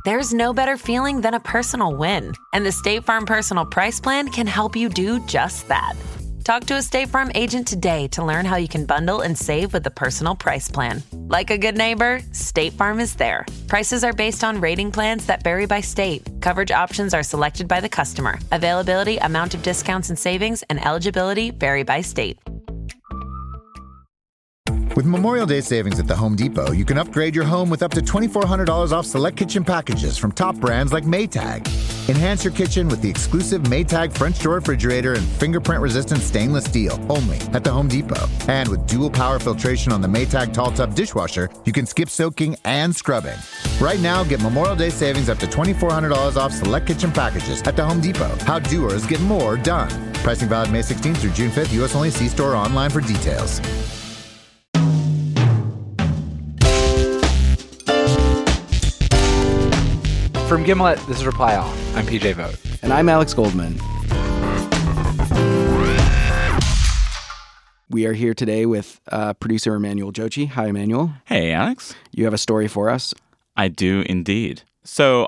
There's no better feeling than a personal win. And the State Farm Personal Price Plan can help you do just that. Talk to a State Farm agent today to learn how you can bundle and save with the Personal Price Plan. Like a good neighbor, State Farm is there. Prices are based on rating plans that vary by state. Coverage options are selected by the customer. Availability, amount of discounts and savings, and eligibility vary by state. With Memorial Day savings at the Home Depot, you can upgrade your home with up to $2,400 off select kitchen packages from top brands like Maytag. Enhance your kitchen with the exclusive Maytag French door refrigerator and fingerprint-resistant stainless steel, only at the Home Depot. And with dual power filtration on the Maytag Tall Tub dishwasher, you can skip soaking and scrubbing. Right now, get Memorial Day savings up to $2,400 off select kitchen packages at the Home Depot. How doers get more done. Pricing valid May 16th through June 5th. U.S. only. See store or online for details. From Gimlet, this is Reply All. I'm PJ Vogt. And I'm Alex Goldman. We are here today with producer Emmanuel Jochi. Hi, Emmanuel. Hey, Alex. You have a story for us? I do indeed. So,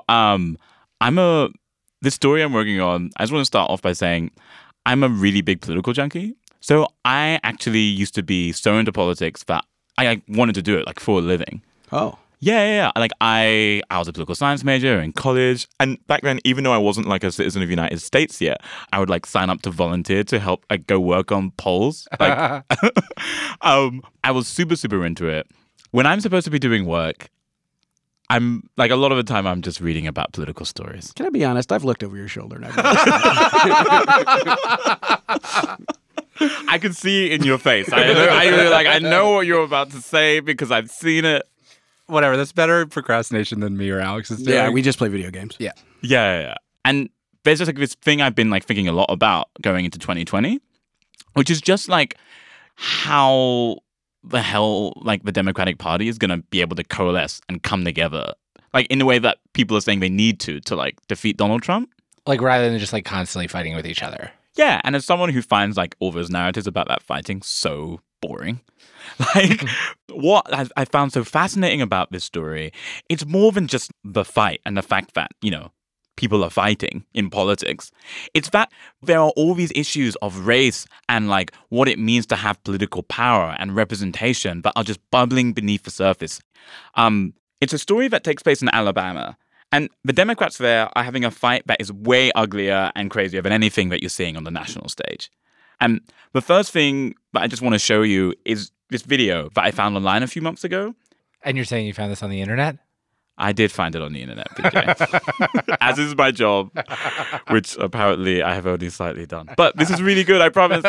this story I'm working on, I just want to start off by saying I'm a really big political junkie. So I actually used to be so into politics that I wanted to do it like for a living. Oh. Yeah. Like I was a political science major in college. And back then, even though I wasn't like a citizen of the United States yet, I would like sign up to volunteer to help like go work on polls. Like, I was super, super into it. When I'm supposed to be doing work, I'm like a lot of the time I'm just reading about political stories. Can I be honest? I've looked over your shoulder. And I can see it in your face. I know what you're about to say because I've seen it. Whatever, that's better procrastination than me or Alex is doing. Yeah, we just play video games. Yeah. And there's just like this thing I've been like thinking a lot about going into 2020, which is just like how the hell like the Democratic Party is going to be able to coalesce and come together like in the way that people are saying they need to like defeat Donald Trump. Like rather than just like constantly fighting with each other. Yeah, and as someone who finds like all those narratives about that fighting so boring, like what I found so fascinating about this story, it's more than just the fight and the fact that, you know, people are fighting in politics. It's that there are all these issues of race and like what it means to have political power and representation that are just bubbling beneath the surface. It's a story that takes place in Alabama. And the Democrats there are having a fight that is way uglier and crazier than anything that you're seeing on the national stage. And the first thing that I just want to show you is this video that I found online a few months ago. And you're saying you found this on the internet? I did find it on the internet, PJ. As is my job, which apparently I have only slightly done. But this is really good, I promise.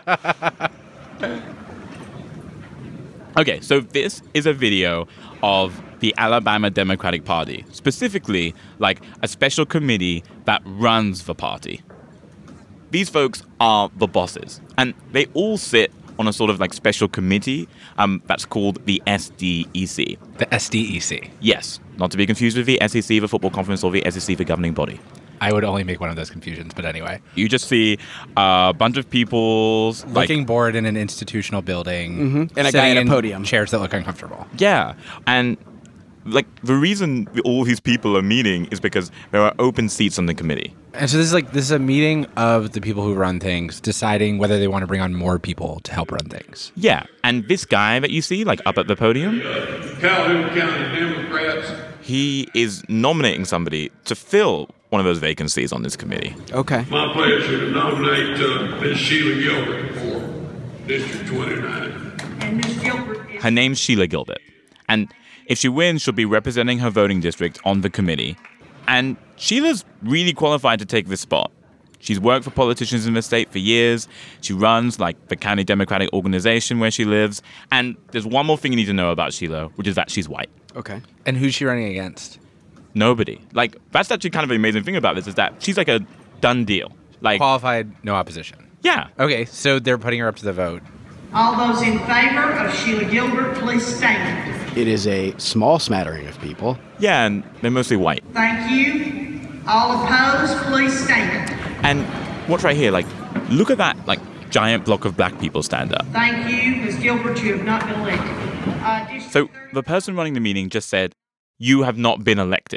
Okay, so this is a video of the Alabama Democratic Party, specifically like a special committee that runs the party. These folks are the bosses, and they all sit on a sort of like special committee that's called the SDEC. The SDEC? Yes, not to be confused with the SEC, the football conference, or the SEC, the governing body. I would only make one of those confusions, but anyway. You just see a bunch of people looking bored in an institutional building, and a guy at a podium, chairs that look uncomfortable. Yeah, and like the reason all these people are meeting is because there are open seats on the committee. And so this is a meeting of the people who run things, deciding whether they want to bring on more people to help run things. Yeah, and this guy that you see like up at the podium, Calhoun County Democrats, he is nominating somebody to fill one of those vacancies on this committee. Okay. my pleasure to nominate Ms. Sheila Gilbert for District 29. And Ms. Gilbert is... Her name's Sheila Gilbert. And if she wins, she'll be representing her voting district on the committee. And Sheila's really qualified to take this spot. She's worked for politicians in the state for years. She runs like the county Democratic organization where she lives. And there's one more thing you need to know about Sheila, which is that she's white. Okay. And who's she running against? Nobody. Like, that's actually kind of the amazing thing about this is that she's like a done deal. Like Qualified, no opposition. Yeah. Okay, so they're putting her up to the vote. All those in favor of Sheila Gilbert, please stand. It is a small smattering of people. Yeah, and they're mostly white. Thank you. All opposed, please stand. And watch right here, like, look at that, like, giant block of black people stand up. Thank you, Ms. Gilbert, you have not been elected. So the person running the meeting just said, you have not been elected.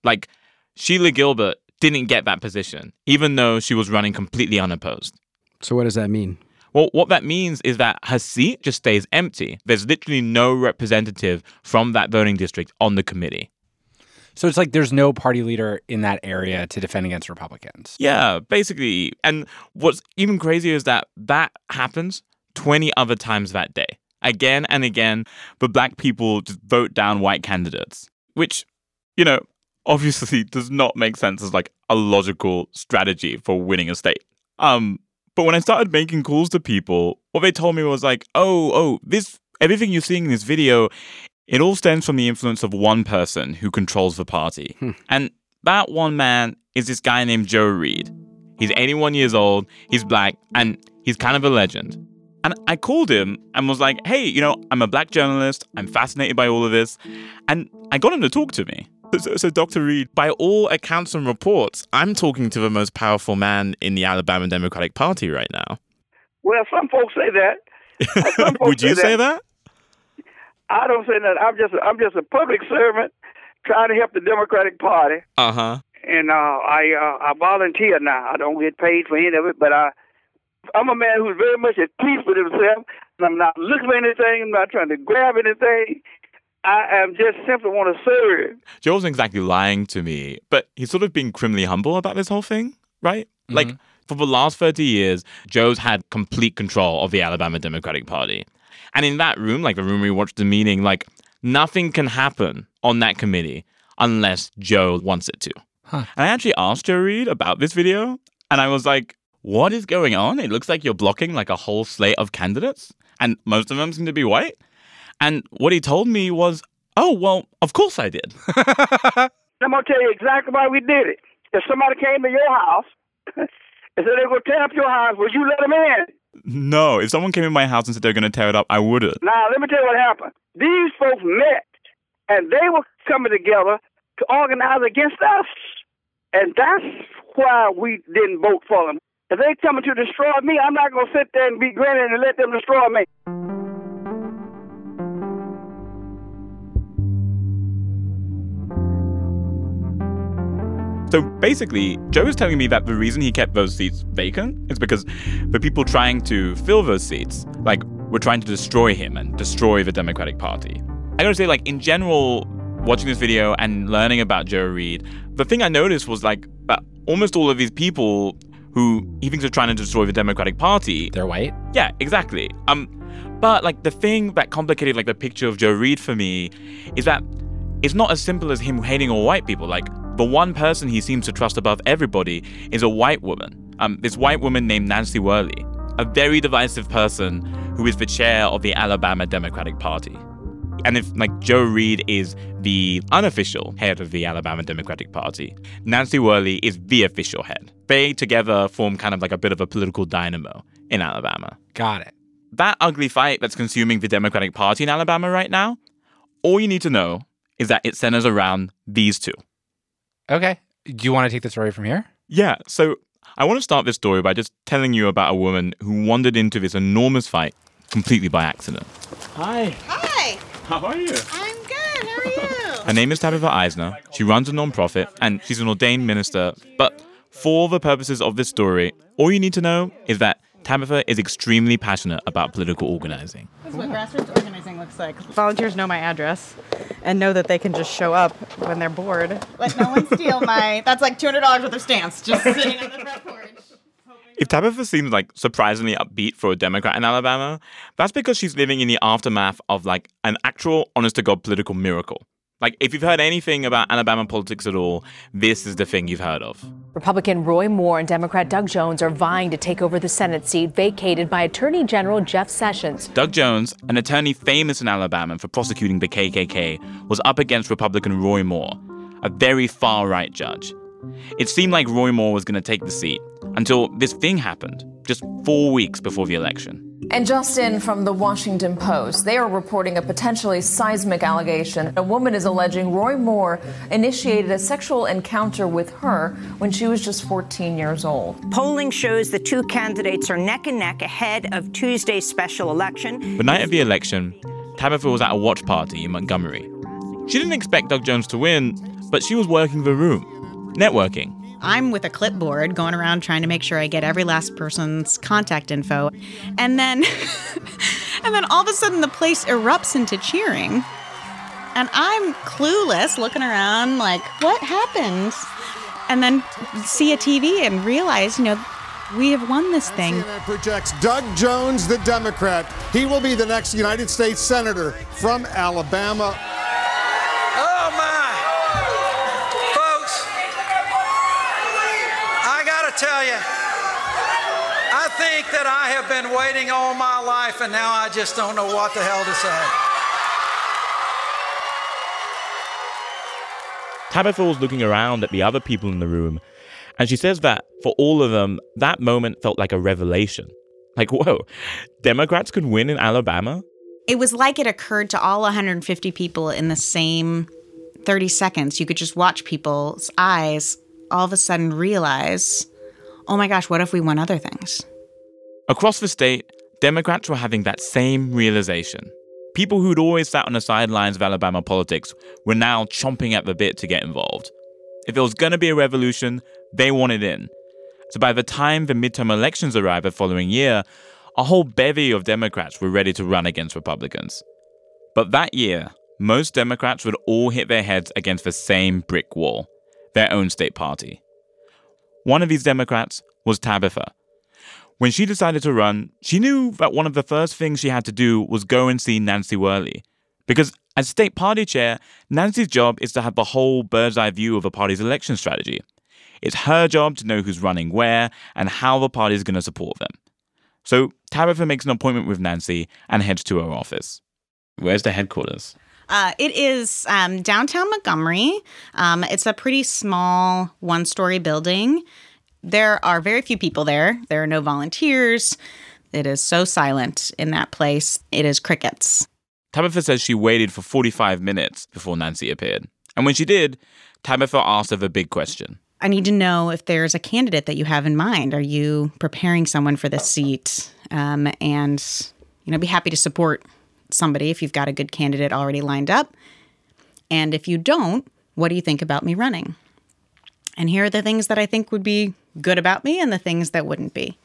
Like, Sheila Gilbert didn't get that position, even though she was running completely unopposed. So what does that mean? Well, what that means is that her seat just stays empty. There's literally no representative from that voting district on the committee. So it's like there's no party leader in that area to defend against Republicans. Yeah, basically. And what's even crazier is that happens 20 other times that day. Again and again, the black people just vote down white candidates, which, obviously does not make sense as like a logical strategy for winning a state. But when I started making calls to people, what they told me was like, everything you're seeing in this video, it all stems from the influence of one person who controls the party. And that one man is this guy named Joe Reed. He's 81 years old, he's black, and he's kind of a legend. And I called him and was like, hey, I'm a black journalist, I'm fascinated by all of this, and I got him to talk to me. So Dr. Reed, by all accounts and reports, I'm talking to the most powerful man in the Alabama Democratic Party right now. Well, some folks say that. Would you say that? I don't say that. I'm just a public servant trying to help the Democratic Party. Uh-huh. And I volunteer now. I don't get paid for any of it, but I'm a man who's very much at peace with himself. And I'm not looking for anything. I'm not trying to grab anything. I am just simply want to serve. Joe wasn't exactly lying to me, but he's sort of been criminally humble about this whole thing, right? Mm-hmm. Like, for the last 30 years, Joe's had complete control of the Alabama Democratic Party. And in that room, like the room we watched the meeting, like, nothing can happen on that committee unless Joe wants it to. Huh. And I actually asked Joe Reed about this video, and I was like, what is going on? It looks like you're blocking like a whole slate of candidates, and most of them seem to be white. And what he told me was, oh, well, of course I did. I'm going to tell you exactly why we did it. If somebody came to your house and said they were going to tear up your house, would you let them in? No. If someone came in my house and said they're going to tear it up, I wouldn't. Now, let me tell you what happened. These folks met, and they were coming together to organize against us. And that's why we didn't vote for them. If they coming to destroy me, I'm not going to sit there and be grinning and let them destroy me. So basically, Joe was telling me that the reason he kept those seats vacant is because the people trying to fill those seats, like, were trying to destroy him and destroy the Democratic Party. I gotta say, like, in general, watching this video and learning about Joe Reed, the thing I noticed was, like, that almost all of these people who he thinks are trying to destroy the Democratic Party... They're white? Yeah, exactly. But, like, the thing that complicated, like, the picture of Joe Reed for me is that it's not as simple as him hating all white people. Like, the one person he seems to trust above everybody is a white woman. This white woman named Nancy Worley, a very divisive person who is the chair of the Alabama Democratic Party. And if, like, Joe Reed is the unofficial head of the Alabama Democratic Party, Nancy Worley is the official head. They together form kind of like a bit of a political dynamo in Alabama. Got it. That ugly fight that's consuming the Democratic Party in Alabama right now, all you need to know is that it centers around these two. Okay. Do you want to take the story from here? Yeah. So I want to start this story by just telling you about a woman who wandered into this enormous fight completely by accident. Hi. Hi. How are you? I'm good. How are you? Her name is Tabitha Eisner. She runs a nonprofit and she's an ordained minister. But for the purposes of this story, all you need to know is that Tabitha is extremely passionate about political organizing. This is what grassroots organizing looks like. Volunteers know my address and know that they can just show up when they're bored. Let no one steal that's like $200 worth of stamps just sitting on the front porch. If Tabitha seems like surprisingly upbeat for a Democrat in Alabama, that's because she's living in the aftermath of like an actual honest-to-God political miracle. Like, if you've heard anything about Alabama politics at all, this is the thing you've heard of. Republican Roy Moore and Democrat Doug Jones are vying to take over the Senate seat vacated by Attorney General Jeff Sessions. Doug Jones, an attorney famous in Alabama for prosecuting the KKK, was up against Republican Roy Moore, a very far-right judge. It seemed like Roy Moore was going to take the seat until this thing happened, just 4 weeks before the election. And just in from the Washington Post, they are reporting a potentially seismic allegation. A woman is alleging Roy Moore initiated a sexual encounter with her when she was just 14 years old. Polling shows the two candidates are neck and neck ahead of Tuesday's special election. The night of the election, Tabitha was at a watch party in Montgomery. She didn't expect Doug Jones to win, but she was working the room, networking. I'm with a clipboard going around trying to make sure I get every last person's contact info. And then all of a sudden the place erupts into cheering. And I'm clueless, looking around like, what happened? And then see a TV and realize, we have won this thing. CNN projects Doug Jones, the Democrat. He will be the next United States Senator from Alabama. Oh, my. Folks, I got to tell you, I think that I have been waiting all my life, and now I just don't know what the hell to say. Tabitha was looking around at the other people in the room, and she says that for all of them, that moment felt like a revelation. Like, whoa, Democrats could win in Alabama? It was like it occurred to all 150 people in the same 30 seconds. You could just watch people's eyes all of a sudden realize, oh my gosh, what if we won other things? Across the state, Democrats were having that same realization. People who'd always sat on the sidelines of Alabama politics were now chomping at the bit to get involved. If there was going to be a revolution, they wanted in. So by the time the midterm elections arrived the following year, a whole bevy of Democrats were ready to run against Republicans. But that year, most Democrats would all hit their heads against the same brick wall, their own state party. One of these Democrats was Tabitha. When she decided to run, she knew that one of the first things she had to do was go and see Nancy Worley. Because as state party chair, Nancy's job is to have the whole bird's eye view of a party's election strategy. It's her job to know who's running where and how the party is going to support them. So Tabitha makes an appointment with Nancy and heads to her office. Where's the headquarters? It is downtown Montgomery. It's a pretty small one-story building. There are very few people there. There are no volunteers. It is so silent in that place. It is crickets. Tabitha says she waited for 45 minutes before Nancy appeared. And when she did, Tabitha asked her the big question. I need to know if there's a candidate that you have in mind. Are you preparing someone for this seat? And, be happy to support somebody if you've got a good candidate already lined up. And if you don't, what do you think about me running? And here are the things that I think would be good about me and the things that wouldn't be.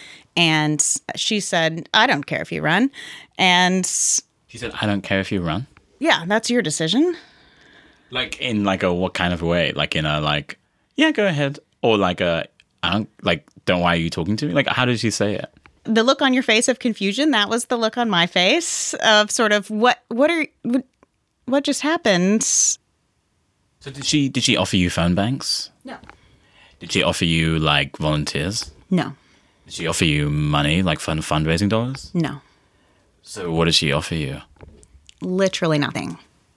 And she said, I don't care if you run. And she said, I don't care if you run? Yeah, that's your decision. Like in like a what kind of way? Like in a like, yeah, go ahead. Or like a, why are you talking to me? Like, how did she say it? The look on your face of confusion, that was the look on my face of sort of what just happened? So did she offer you phone banks? No. Did she offer you like volunteers? No. Did she offer you money, like fundraising dollars? No. So what did she offer you? Literally nothing.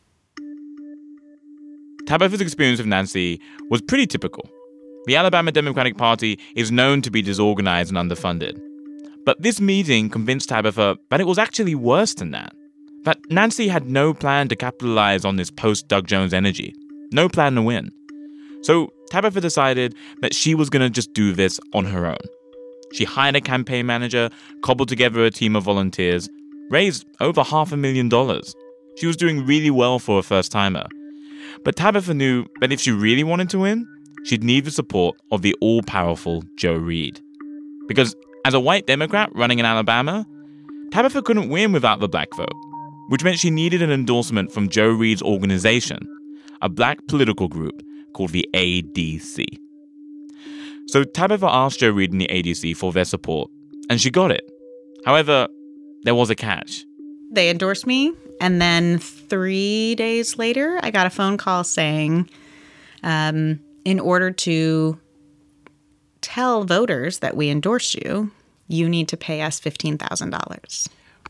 Tabitha's experience with Nancy was pretty typical. The Alabama Democratic Party is known to be disorganized and underfunded. But this meeting convinced Tabitha that it was actually worse than that. That Nancy had no plan to capitalize on this post-Doug Jones energy. No plan to win. So Tabitha decided that she was going to just do this on her own. She hired a campaign manager, cobbled together a team of volunteers, raised over $500,000. She was doing really well for a first-timer. But Tabitha knew that if she really wanted to win, she'd need the support of the all-powerful Joe Reed. Because as a white Democrat running in Alabama, Tabitha couldn't win without the black vote, which meant she needed an endorsement from Joe Reed's organization, a black political group called the ADC. So Tabitha asked Joe Reed and the ADC for their support, and she got it. However, there was a catch. They endorsed me, and then 3 days later, I got a phone call saying, in order to tell voters that we endorsed you, you need to pay us $15,000.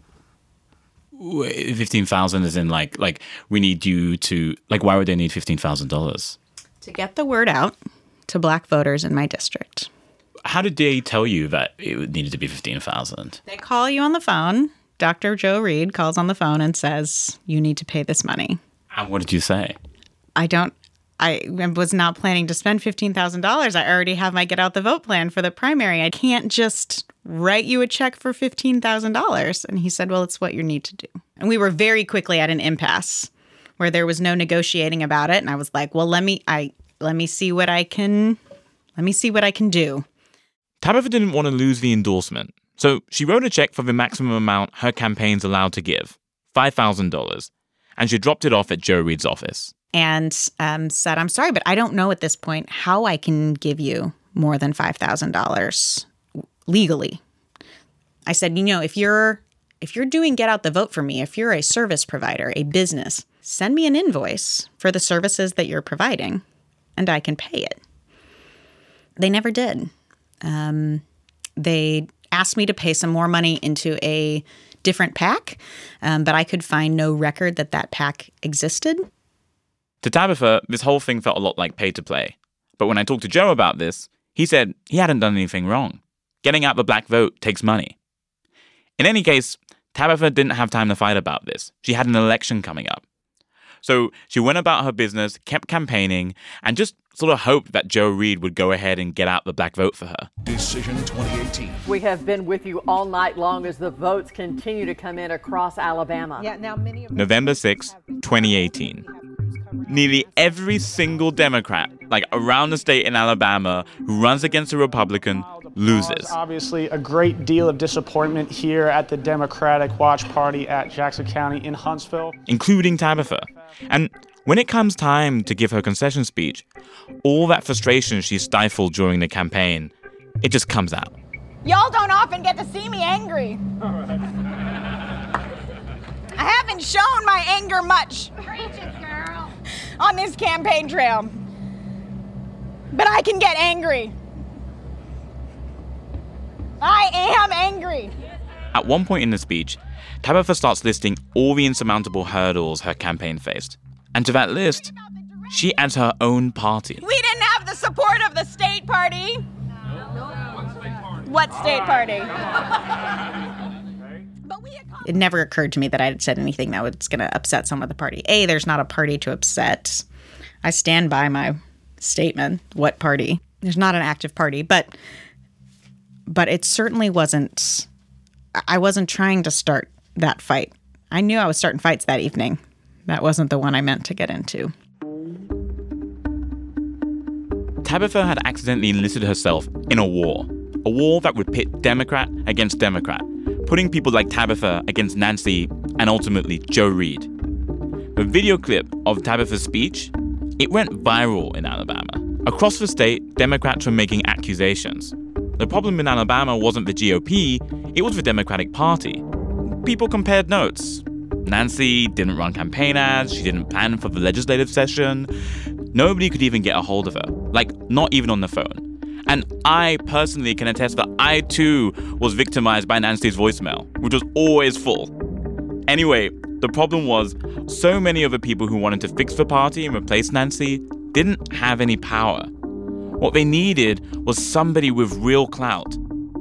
$15,000 is in like we need you to, like, why would they need $15,000? To get the word out to black voters in my district. How did they tell you that it needed to be $15,000? They call you on the phone. Dr. Joe Reed calls on the phone and says, you need to pay this money. And what did you say? I was not planning to spend $15,000. I already have my Get Out the Vote plan for the primary. I can't just write you a check for $15,000. And he said, well, it's what you need to do. And we were very quickly at an impasse where there was no negotiating about it. And I was like, well, let me see what I can do. Tabitha didn't want to lose the endorsement, so she wrote a check for the maximum amount her campaign's allowed to give, $5,000, and she dropped it off at Joe Reed's office. And said, I'm sorry, but I don't know at this point how I can give you more than $5,000 legally. I said, if you're doing Get Out the Vote for me, if you're a service provider, a business, send me an invoice for the services that you're providing, and I can pay it. They never did. They asked me to pay some more money into a different PAC, but I could find no record that PAC existed. To Tabitha, this whole thing felt a lot like pay to play. But when I talked to Joe about this, he said he hadn't done anything wrong. Getting out the black vote takes money. In any case, Tabitha didn't have time to fight about this. She had an election coming up. So she went about her business, kept campaigning, and just sort of hoped that Joe Reed would go ahead and get out the black vote for her. Decision 2018. We have been with you all night long as the votes continue to come in across Alabama. November 6, 2018. Nearly every single Democrat, around the state in Alabama, who runs against a Republican, loses. Obviously, a great deal of disappointment here at the Democratic Watch Party at Jackson County in Huntsville. Including Tabitha. And when it comes time to give her concession speech, all that frustration she stifled during the campaign, it just comes out. Y'all don't often get to see me angry. I haven't shown my anger much on this campaign trail. But I can get angry. I am angry. At one point in the speech, Tabitha starts listing all the insurmountable hurdles her campaign faced. And to that list, she adds her own party. We didn't have the support of the state party. What state party? It never occurred to me that I had said anything that was going to upset someone at the party. There's not a party to upset. I stand by my statement. What party? There's not an active party, but it certainly wasn't. I wasn't trying to start that fight. I knew I was starting fights that evening. That wasn't the one I meant to get into. Tabitha had accidentally enlisted herself in a war that would pit Democrat against Democrat, putting people like Tabitha against Nancy and ultimately Joe Reed. The video clip of Tabitha's speech, it went viral in Alabama. Across the state, Democrats were making accusations. The problem in Alabama wasn't the GOP, it was the Democratic Party. People compared notes. Nancy didn't run campaign ads, she didn't plan for the legislative session. Nobody could even get a hold of her, not even on the phone. And I personally can attest that I too was victimized by Nancy's voicemail, which was always full. Anyway, the problem was so many of the people who wanted to fix the party and replace Nancy didn't have any power. What they needed was somebody with real clout.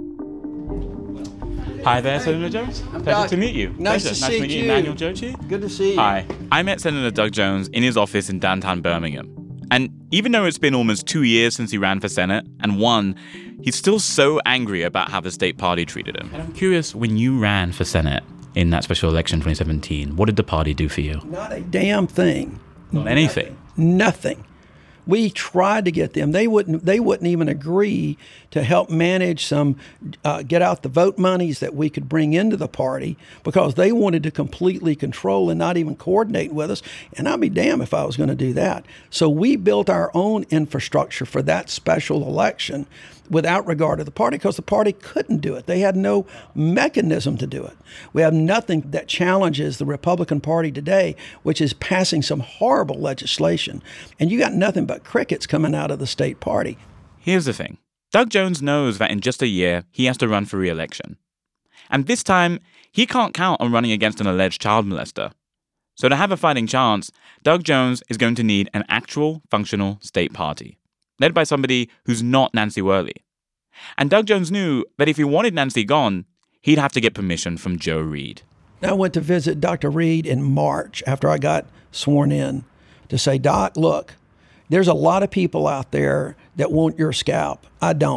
Hi there, Senator Jones. Pleasure to meet you. Nice to meet you. Emmanuel Jochi. Good to see you. Hi. I met Senator Doug Jones in his office in downtown Birmingham. And even though it's been almost 2 years since he ran for Senate and won, he's still so angry about how the state party treated him. And I'm curious, when you ran for Senate in that special election 2017, what did the party do for you? Not a damn thing. Not anything? Nothing. We tried to get them. They wouldn't even agree to help manage some get out the vote monies that we could bring into the party because they wanted to completely control and not even coordinate with us. And I'd be damned if I was going to do that. So we built our own infrastructure for that special election without regard to the party because the party couldn't do it. They had no mechanism to do it. We have nothing that challenges the Republican Party today, which is passing some horrible legislation. And you got nothing but crickets coming out of the state party. Here's the thing. Doug Jones knows that in just a year, he has to run for re-election. And this time, he can't count on running against an alleged child molester. So to have a fighting chance, Doug Jones is going to need an actual, functional state party, led by somebody who's not Nancy Worley. And Doug Jones knew that if he wanted Nancy gone, he'd have to get permission from Joe Reed. I went to visit Dr. Reed in March after I got sworn in to say, Doc, look, there's a lot of people out there that want your scalp. I don't.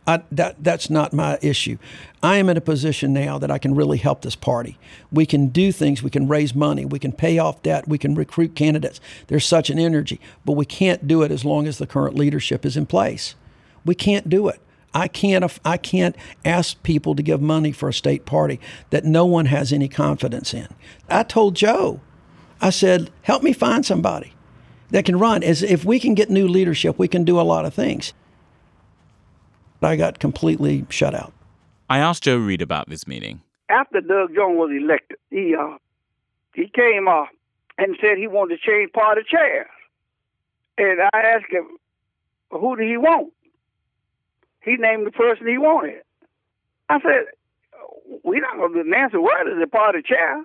That's not my issue. I am in a position now that I can really help this party. We can do things. We can raise money. We can pay off debt. We can recruit candidates. There's such an energy, but we can't do it as long as the current leadership is in place. We can't do it. I can't ask people to give money for a state party that no one has any confidence in. I told Joe, I said, help me find somebody that can run. As if we can get new leadership, we can do a lot of things. I got completely shut out. I asked Joe Reed about this meeting. After Doug Jones was elected, he came and said he wanted to change party chairs. And I asked him, who did he want? He named the person he wanted. I said, we're not going to do Nancy Word as the party chair.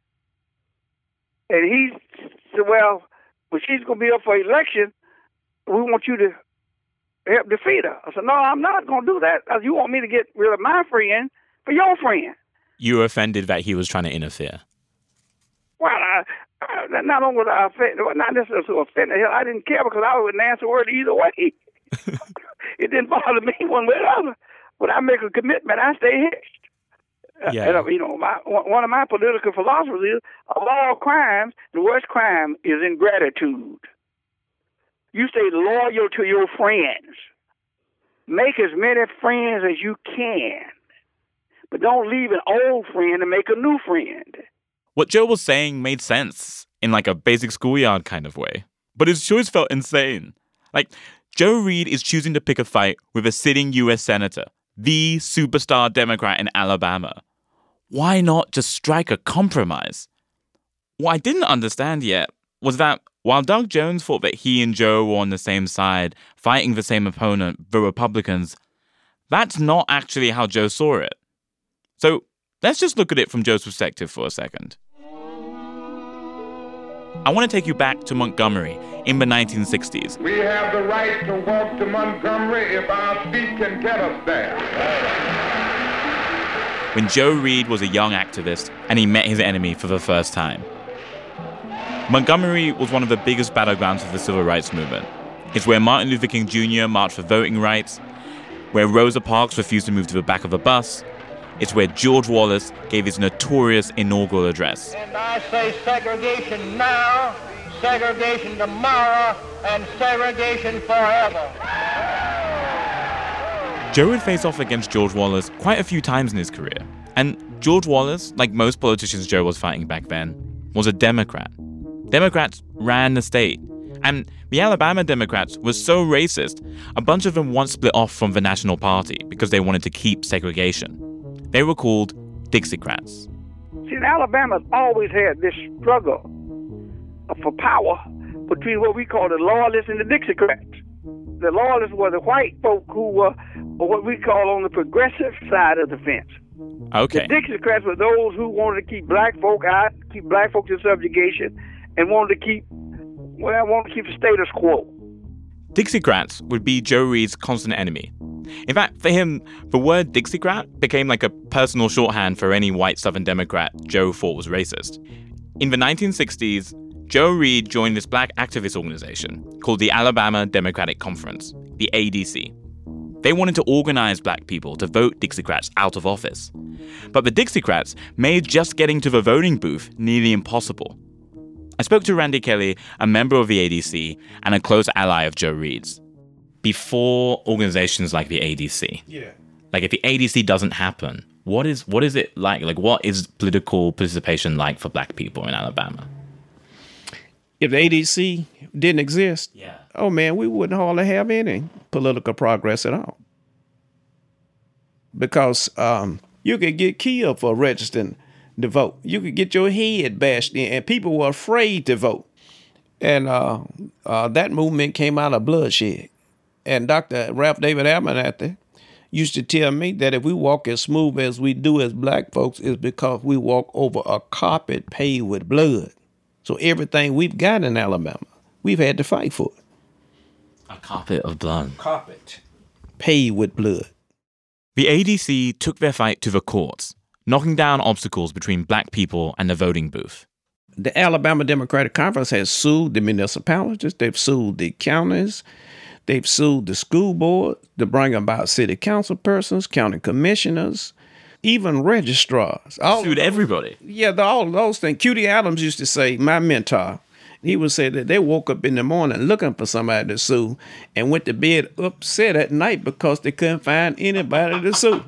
And he said, well, when she's going to be up for election, we want you to help defeat her. I said, no, I'm not going to do that. You want me to get rid of my friend for your friend. You were offended that he was trying to interfere? Well, not only was I offended, not necessarily so offended, I didn't care because I was with Nancy Word either way. It didn't bother me one way or the other. When I make a commitment, I stay hitched. Yeah. And, one of my political philosophers is, of all crimes, the worst crime is ingratitude. You stay loyal to your friends. Make as many friends as you can. But don't leave an old friend to make a new friend. What Joe was saying made sense in like a basic schoolyard kind of way. But his choice felt insane. Like, Joe Reed is choosing to pick a fight with a sitting U.S. senator, the superstar Democrat in Alabama. Why not just strike a compromise? What I didn't understand yet was that while Doug Jones thought that he and Joe were on the same side, fighting the same opponent, the Republicans, that's not actually how Joe saw it. So let's just look at it from Joe's perspective for a second. I want to take you back to Montgomery in the 1960s. We have the right to walk to Montgomery if our feet can get us there. When Joe Reed was a young activist and he met his enemy for the first time. Montgomery was one of the biggest battlegrounds of the civil rights movement. It's where Martin Luther King Jr. marched for voting rights, where Rosa Parks refused to move to the back of a bus. It's where George Wallace gave his notorious inaugural address. And I say segregation now, segregation tomorrow, and segregation forever. Joe would face off against George Wallace quite a few times in his career. And George Wallace, like most politicians Joe was fighting back then, was a Democrat. Democrats ran the state. And the Alabama Democrats were so racist, a bunch of them once split off from the National Party because they wanted to keep segregation. They were called Dixiecrats. See, Alabama's always had this struggle for power between what we call the Loyalists and the Dixiecrats. The Loyalists were the white folk who were what we call on the progressive side of the fence. Okay. The Dixiecrats were those who wanted to keep black folk out, keep black folks in subjugation, and wanted to keep the status quo. Dixiecrats would be Joe Reed's constant enemy. In fact, for him, the word Dixiecrat became like a personal shorthand for any white Southern Democrat Joe thought was racist. In the 1960s, Joe Reed joined this black activist organization called the Alabama Democratic Conference, the ADC. They wanted to organize black people to vote Dixiecrats out of office. But the Dixiecrats made just getting to the voting booth nearly impossible. I spoke to Randy Kelly, a member of the ADC and a close ally of Joe Reed's. Before organizations like the ADC, like if the ADC doesn't happen, what is it like? Like, what is political participation like for black people in Alabama? If the ADC didn't exist, oh man, we wouldn't hardly have any political progress at all. Because you could get killed for registering to vote. You could get your head bashed in, and people were afraid to vote. And that movement came out of bloodshed. And Dr. Ralph David Abernathy used to tell me that if we walk as smooth as we do as black folks, it's because we walk over a carpet paved with blood. So everything we've got in Alabama, we've had to fight for it. A carpet of blood. Carpet. Paved with blood. The ADC took their fight to the courts, knocking down obstacles between black people and the voting booth. The Alabama Democratic Conference has sued the municipalities. They've sued the counties. They've sued the school board to bring about city council persons, county commissioners, even registrars. Sued everybody. Yeah, all those things. Cutie Adams used to say, my mentor, he would say that they woke up in the morning looking for somebody to sue and went to bed upset at night because they couldn't find anybody to sue.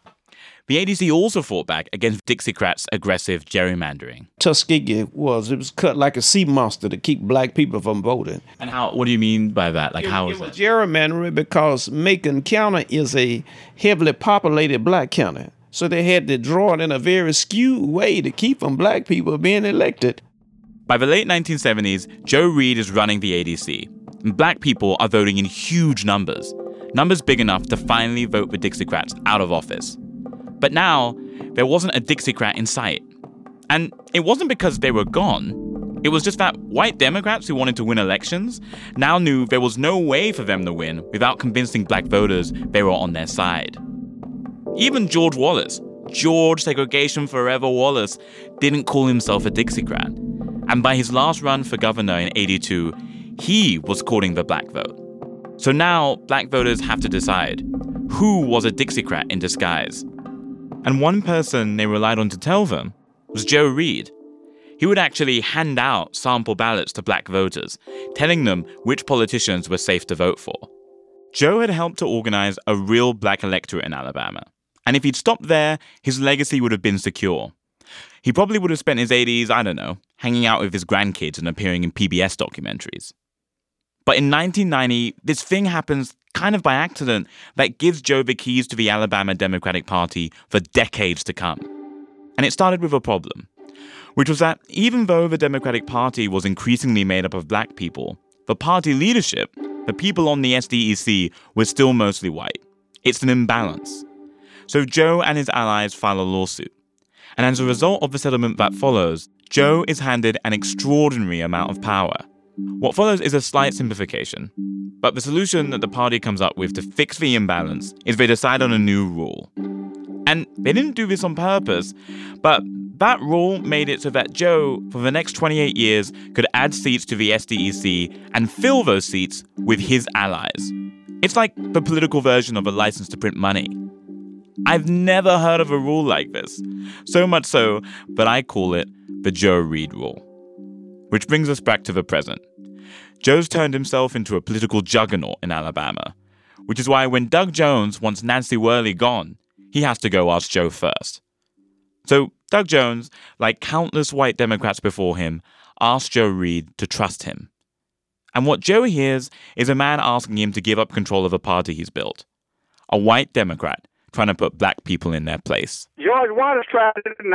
The ADC also fought back against Dixiecrats' aggressive gerrymandering. Tuskegee was cut like a sea monster to keep black people from voting. And what do you mean by that? Like, how is it? Gerrymandering because Macon County is a heavily populated black county. So they had to draw it in a very skewed way to keep from black people being elected. By the late 1970s, Joe Reed is running the ADC, and black people are voting in huge numbers big enough to finally vote the Dixiecrats out of office. But now, there wasn't a Dixiecrat in sight. And it wasn't because they were gone. It was just that white Democrats who wanted to win elections now knew there was no way for them to win without convincing black voters they were on their side. Even George Wallace, George Segregation Forever Wallace, didn't call himself a Dixiecrat. And by his last run for governor in '82, he was courting the black vote. So now, black voters have to decide, who was a Dixiecrat in disguise? And one person they relied on to tell them was Joe Reed. He would actually hand out sample ballots to black voters, telling them which politicians were safe to vote for. Joe had helped to organize a real black electorate in Alabama. And if he'd stopped there, his legacy would have been secure. He probably would have spent his 80s, hanging out with his grandkids and appearing in PBS documentaries. But in 1990, this thing happens kind of by accident that gives Joe the keys to the Alabama Democratic Party for decades to come. And it started with a problem, which was that even though the Democratic Party was increasingly made up of black people, the party leadership, the people on the SDEC, was still mostly white. It's an imbalance. So Joe and his allies file a lawsuit. And as a result of the settlement that follows, Joe is handed an extraordinary amount of power. What follows is a slight simplification. But the solution that the party comes up with to fix the imbalance is they decide on a new rule. And they didn't do this on purpose, but that rule made it so that Joe, for the next 28 years, could add seats to the SDEC and fill those seats with his allies. It's like the political version of a license to print money. I've never heard of a rule like this. So much so that I call it the Joe Reed rule. Which brings us back to the present. Joe's turned himself into a political juggernaut in Alabama, which is why when Doug Jones wants Nancy Worley gone, he has to go ask Joe first. So Doug Jones, like countless white Democrats before him, asked Joe Reed to trust him. And what Joe hears is a man asking him to give up control of a party he's built. A white Democrat trying to put black people in their place. George Wallace tried it in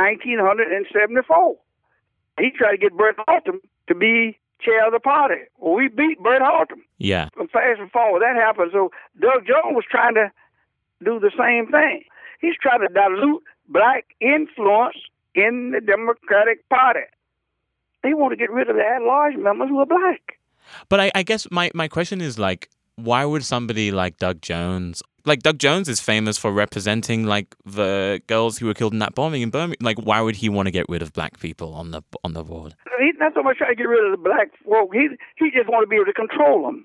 1974. He tried to get Bert Haltom to be chair of the party. Well, we beat Bert Haltom. Yeah. Fast and forward, that happened. So Doug Jones was trying to do the same thing. He's trying to dilute black influence in the Democratic Party. They want to get rid of the at-large members who are black. But I guess my question is, why would somebody like Doug Jones... Doug Jones is famous for representing, the girls who were killed in that bombing in Birmingham. Why would he want to get rid of black people on the board? He's not so much trying to get rid of the black folk. He just want to be able to control them.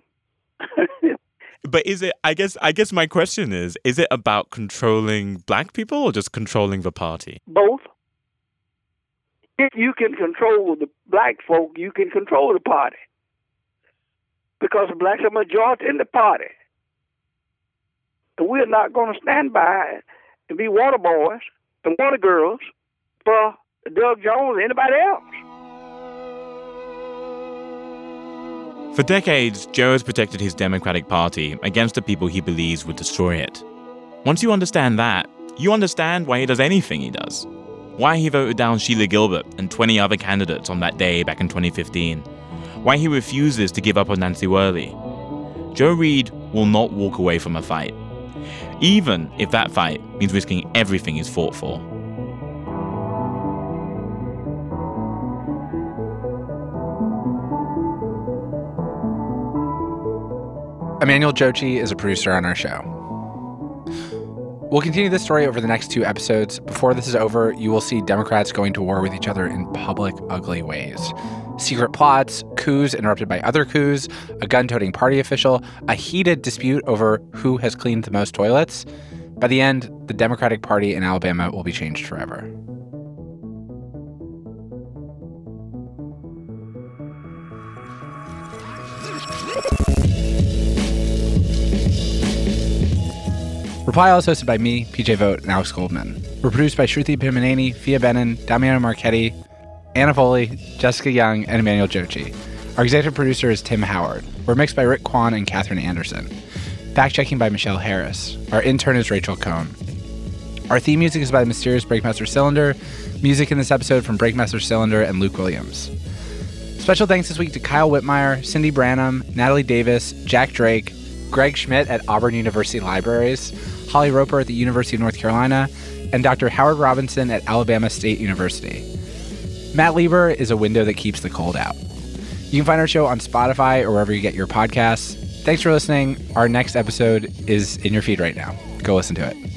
But is it... I guess my question is it about controlling black people or just controlling the party? Both. If you can control the black folk, you can control the party. Because the blacks are majority in the party. And we're not going to stand by and be water boys and water girls for Doug Jones or anybody else. For decades, Joe has protected his Democratic Party against the people he believes would destroy it. Once you understand that, you understand why he does anything he does. Why he voted down Sheila Gilbert and 20 other candidates on that day back in 2015. Why he refuses to give up on Nancy Worley. Joe Reed will not walk away from a fight, even if that fight means risking everything he's fought for. Emmanuel Jochi is a producer on our show. We'll continue this story over the next 2 episodes. Before this is over, you will see Democrats going to war with each other in public, ugly ways. Secret plots, coups interrupted by other coups, a gun-toting party official, a heated dispute over who has cleaned the most toilets. By the end, the Democratic Party in Alabama will be changed forever. Reply is hosted by me, PJ Vogt, and Alex Goldman. We're produced by Shruti Pimaneni, Fia Benin, Damiano Marchetti, Anna Foley, Jessica Young, and Emmanuel Jochi. Our executive producer is Tim Howard. We're mixed by Rick Kwan and Catherine Anderson. Fact-checking by Michelle Harris. Our intern is Rachel Cohn. Our theme music is by the mysterious Breakmaster Cylinder. Music in this episode from Breakmaster Cylinder and Luke Williams. Special thanks this week to Kyle Whitmire, Cindy Branham, Natalie Davis, Jack Drake, Greg Schmidt at Auburn University Libraries, Holly Roper at the University of North Carolina, and Dr. Howard Robinson at Alabama State University. Matt Lieber is a window that keeps the cold out. You can find our show on Spotify or wherever you get your podcasts. Thanks for listening. Our next episode is in your feed right now. Go listen to it.